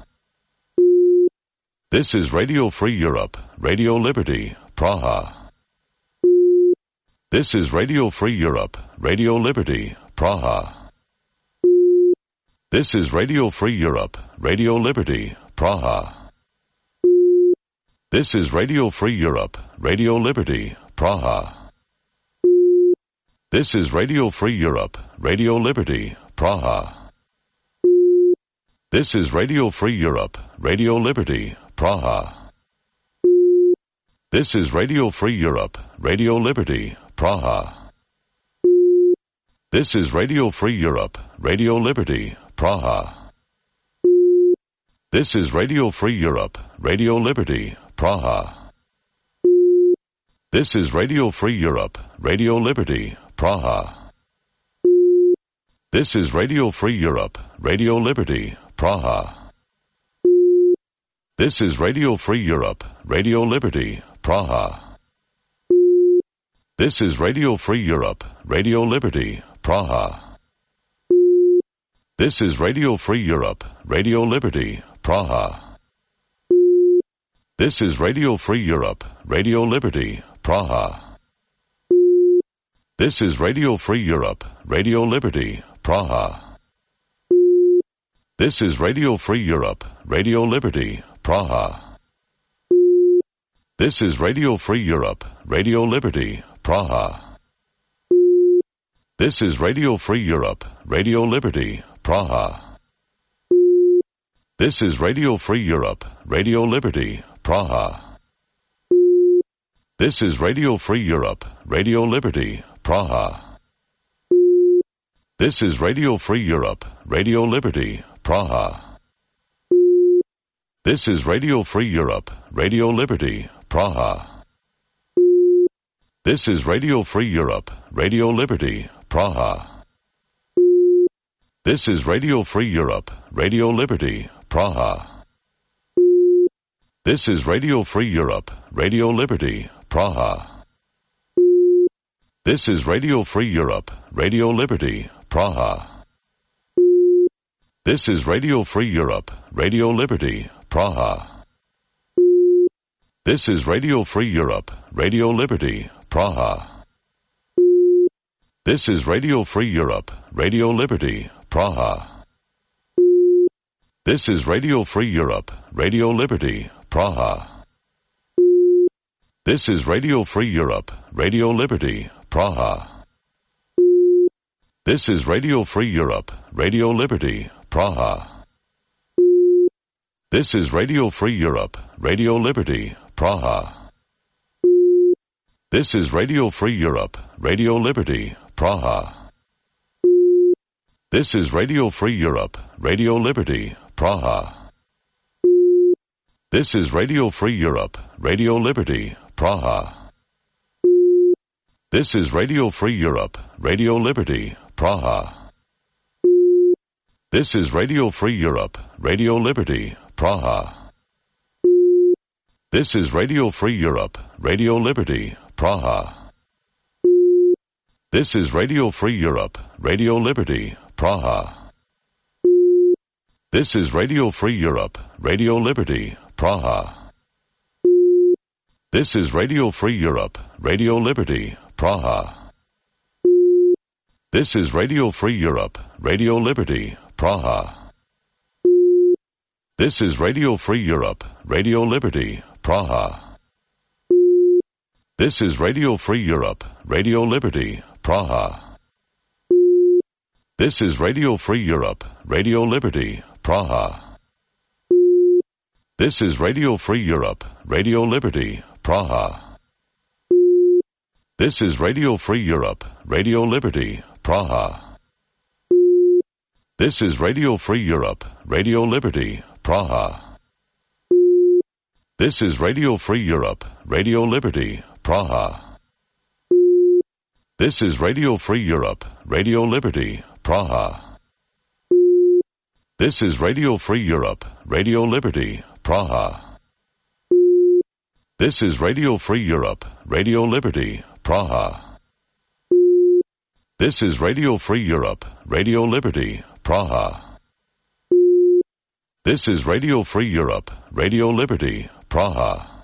This is Radio Free Europe, Radio Liberty, Praha. This is Radio Free Europe, Radio Liberty, Praha. This is Radio Free Europe, Radio Liberty, Praha. This is Radio Free Europe, Radio Liberty, Praha. This is Radio Free Europe, Radio Liberty, Praha. This is Radio Free Europe, Radio Liberty, Praha. This is Radio Free Europe, Radio Liberty, Praha. This is Radio Free Europe, Radio Liberty, Praha. This is Radio Free Europe, Radio Liberty, Praha. This is Radio Free Europe, Radio Liberty, Praha. This is Radio Free Europe, Radio Liberty, Praha. This is Radio Free Europe, Radio Liberty, Praha. This is Radio Free Europe, Radio Liberty, Praha. This is Radio Free Europe, Radio Liberty, Praha. This is Radio Free Europe, Radio Liberty, Praha. This is Radio Free Europe, Radio Liberty, Praha. This is Radio Free Europe, Radio Liberty, Praha. This is Radio Free Europe, Radio Liberty, Praha. This is Radio Free Europe, Radio Liberty, Praha. This is Radio Free Europe, Radio Liberty, Praha. This is Radio Free Europe, Radio Liberty, Praha. This is Radio Free Europe, Radio Liberty, Praha. This is Radio Free Europe, Radio Liberty, Praha. This is Radio Free Europe, Radio Liberty, Praha. This is Radio Free Europe, Radio Liberty, Praha. This is Radio Free Europe, Radio Liberty, Praha. This is Radio Free Europe, Radio Liberty, Praha. This is Radio Free Europe, Radio Liberty, Praha. This is Radio Free Europe, Radio Liberty, Praha. This is Radio Free Europe, Radio Liberty, Praha. This is Radio Free Europe, Radio Liberty, Praha. This is Radio Free Europe, Radio Liberty, Praha. This is Radio Free Europe, Radio Liberty, Praha. This is Radio Free Europe, Radio Liberty, Praha. This is Radio Free Europe, Radio Liberty, Praha. This is Radio Free Europe, Radio Liberty, Praha. This is Radio Free Europe, Radio Liberty, Praha. This is Radio Free Europe, Radio Liberty, Praha. This is Radio Free Europe, Radio Liberty, Praha. This is Radio Free Europe, Radio Liberty, Praha. This is Radio Free Europe, Radio Liberty, Praha. This is Radio Free Europe, Radio Liberty, Praha. This is Radio Free Europe, Radio Liberty, Praha. This is Radio Free Europe, Radio Liberty, Praha. This is Radio Free Europe, Radio Liberty, Praha. This is Radio Free Europe, Radio Liberty, Praha. This is Radio Free Europe, Radio Liberty, Praha. This is Radio Free Europe, Radio Liberty, Praha. This is Radio Free Europe, Radio Liberty, Praha. This is Radio Free Europe, Radio Liberty, Praha. This is Radio Free Europe, Radio Liberty, Praha. This is Radio Free Europe, Radio Liberty, Praha. This is Radio Free Europe, Radio Liberty, Praha. This is Radio Free Europe, Radio Liberty, Praha. This is Radio Free Europe, Radio Liberty, Praha. This is Radio Free Europe, Radio Liberty, Praha.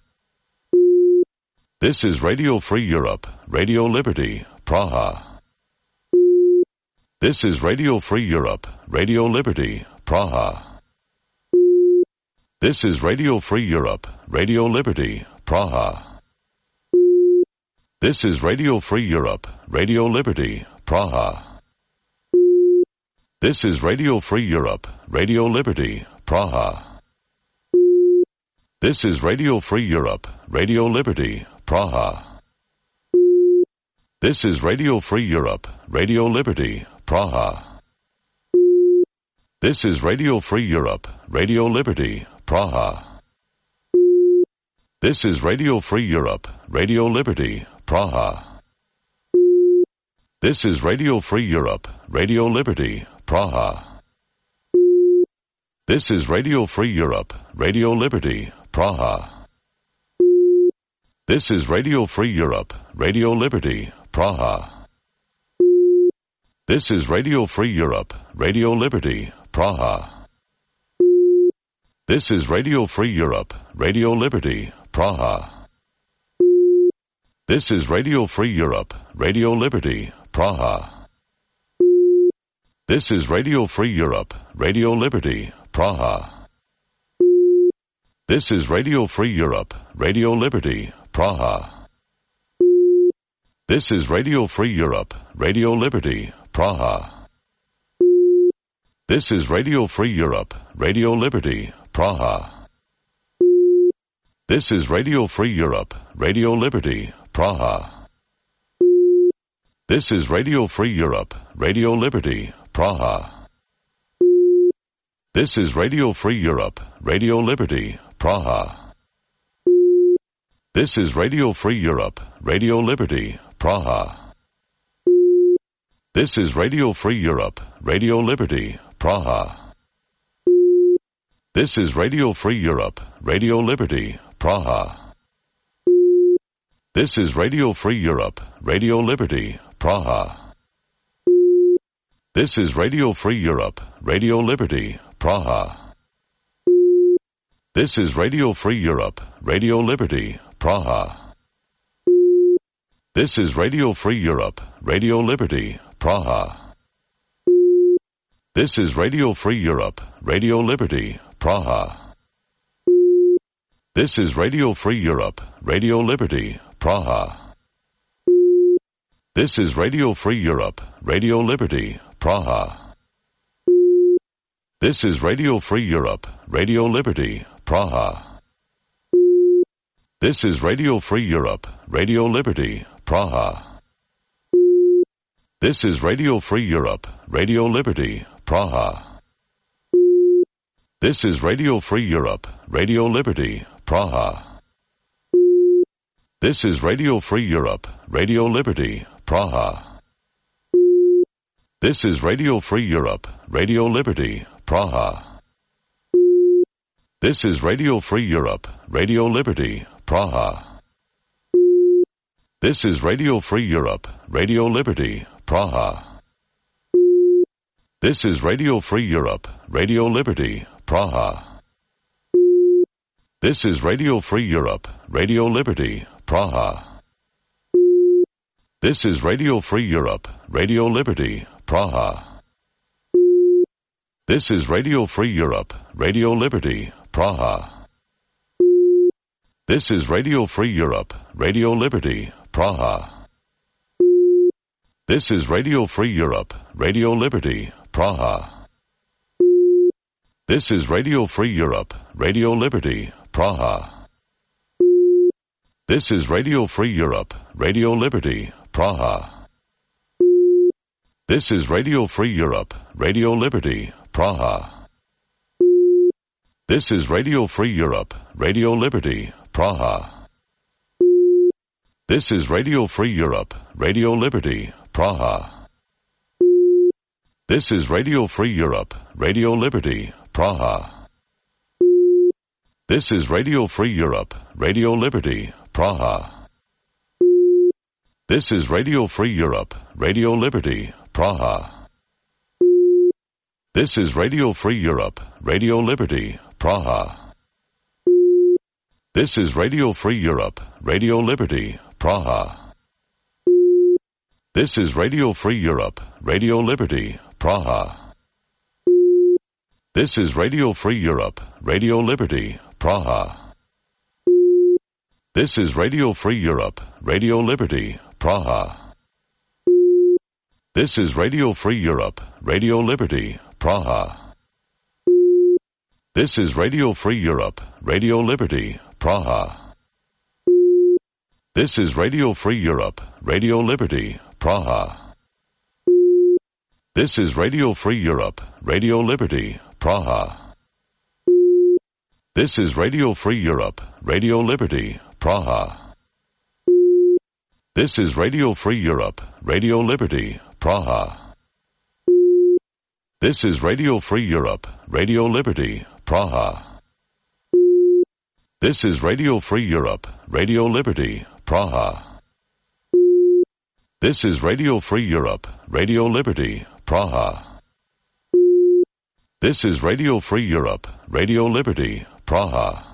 This is Radio Free Europe, Radio Liberty, Praha. This is Radio Free Europe, Radio Liberty, Praha. This is Radio Free Europe, Radio Liberty, Praha. This is Radio Free Europe, Radio Liberty, Praha. This is Radio Free Europe, Radio Liberty, Praha. This is Radio Free Europe, Radio Liberty, Praha. This is Radio Free Europe, Radio Liberty, Praha. This is Radio Free Europe, Radio Liberty, Praha. This is Radio Free Europe, Radio Liberty, Praha. This is Radio Free Europe, Radio Liberty, Praha. This is Radio Free Europe, Radio Liberty, Praha. This is Radio Free Europe, Radio Liberty, Praha. This is Radio Free Europe, Radio Liberty, Praha. This is Radio Free Europe, Radio Liberty, Praha. This is Radio Free Europe, Radio Liberty, Praha. This is Radio Free Europe, Radio Liberty, Praha. This is Radio Free Europe, Radio Liberty, Praha. This is Radio Free Europe, Radio Liberty, Praha. This is Radio Free Europe, Radio Liberty, Praha. This is Radio Free Europe, Radio Liberty, Praha. This is Radio Free Europe, Radio Liberty, Praha. This is Radio Free Europe, Radio Liberty, Praha. This is Radio Free Europe, Radio Liberty, Praha. This is Radio Free Europe, Radio Liberty, Praha. This is Radio Free Europe, Radio Liberty, Praha. This is Radio Free Europe, Radio Liberty, Praha. This is Radio Free Europe, Radio Liberty, Praha. This is Radio Free Europe, Radio Liberty, Praha. This is Radio Free Europe, Radio Liberty, Praha. This is Radio Free Europe, Radio Liberty, Praha. This is Radio Free Europe, Radio Liberty, Praha. This is Radio Free Europe, Radio Liberty, Praha. This is Radio Free Europe, Radio Liberty, Praha. This is Radio Free Europe, Radio Liberty, Praha. This is Radio Free Europe, Radio Liberty, Praha. This is Radio Free Europe, Radio Liberty, Praha. This is Radio Free Europe, Radio Liberty, Praha. This is Radio Free Europe, Radio Liberty, Praha. This is Radio Free Europe, Radio Liberty, Praha. This is Radio Free Europe, Radio Liberty, Praha. This is Radio Free Europe, Radio Liberty, Praha. This is Radio Free Europe, Radio Liberty, Praha. This is Radio Free Europe, Radio Liberty, Praha. This is Radio Free Europe, Radio Liberty, Praha. This is Radio Free Europe, Radio Liberty, Praha. This is Radio Free Europe, Radio Liberty, Praha. This is Radio Free Europe, Radio Liberty, Praha. This is Radio Free Europe, Radio Liberty, Praha. This is Radio Free Europe, Radio Liberty, Praha. This is Radio Free Europe, Radio Liberty, Praha. This is Radio Free Europe, Radio Liberty, Praha. This is Radio Free Europe, Radio Liberty, Praha. This is Radio Free Europe, Radio Liberty, Praha. This is Radio Free Europe, Radio Liberty, Praha. This is Radio Free Europe, Radio Liberty, Praha. This is Radio Free Europe, Radio Liberty, Praha. This is Radio Free Europe, Radio Liberty, Praha. This is Radio Free Europe, Radio Liberty, Praha. This is Radio Free Europe, Radio Liberty, Praha. This is Radio Free Europe, Radio Liberty, Praha. This is Radio Free Europe, Radio Liberty, Praha. This is Radio Free Europe, Radio Liberty, Praha. This is Radio Free Europe, Radio Liberty, Praha. This is Radio Free Europe, Radio Liberty, Praha. This is Radio Free Europe, Radio Liberty, Praha. This is Radio Free Europe, Radio Liberty, Praha. This is Radio Free Europe, Radio Liberty, Praha. This is Radio Free Europe, Radio Liberty, Praha. This is Radio Free Europe, Radio Liberty, Praha.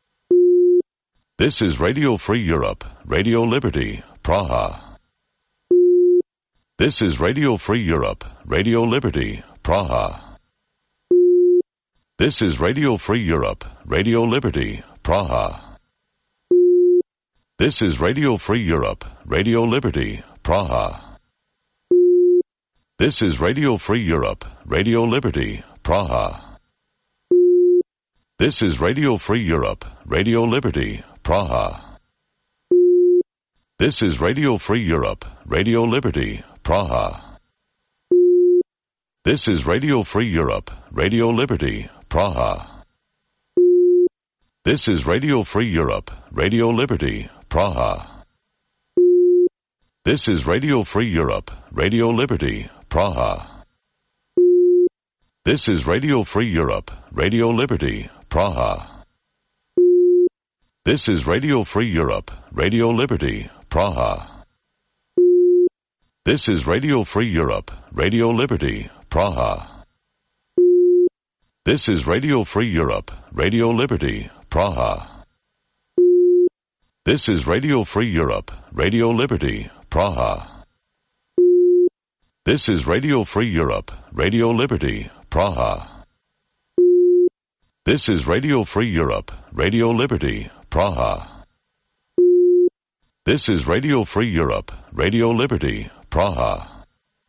This is Radio Free Europe, Radio Liberty, Praha. This is Radio Free Europe, Radio Liberty, Praha. This is Radio Free Europe, Radio Liberty, Praha. This is Radio Free Europe, Radio Liberty, Praha. This is Radio Free Europe, Radio Liberty, Praha. This is Radio Free Europe, Radio Liberty, Praha. This is Radio Free Europe, Radio Liberty, Praha. This is Radio Free Europe, Radio Liberty, Praha. This is Radio Free Europe, Radio Liberty, Praha. This is Radio Free Europe, Radio Liberty, Praha. This is Radio Free Europe, Radio Liberty, Praha. This is Radio Free Europe, Radio Liberty, Praha. This is Radio Free Europe, Radio Liberty, Praha. This is Radio Free Europe, Radio Liberty, Praha. This is Radio Free Europe, Radio Liberty, Praha. This is Radio Free Europe, Radio Liberty, Praha. This is Radio Free Europe, Radio Liberty, Praha. This is Radio Free Europe, Radio Liberty, Praha.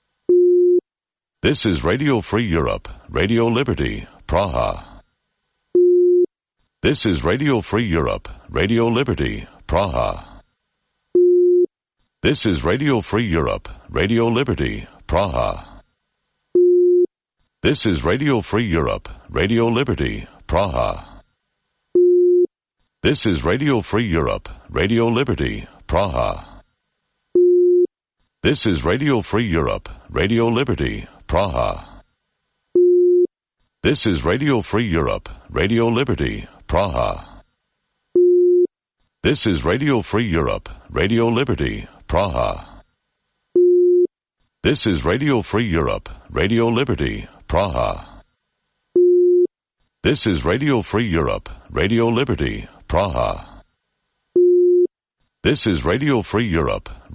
This is Radio Free Europe, Radio Liberty, Praha. This is Radio Free Europe, Radio Liberty, Praha. This is Radio Free Europe, Radio Liberty, Praha. This is Radio Free Europe, Radio Liberty, Praha. This is Radio Free Europe, Radio Liberty, Praha. This is Radio Free Europe, Radio Liberty, Praha. This is Radio Free Europe, Radio Liberty, Praha. This is Radio Free Europe, Radio Liberty, Praha. This is Radio Free Europe, Radio Liberty, Praha. This is Radio Free Europe, Radio Liberty, Praha. This is Radio Free Europe,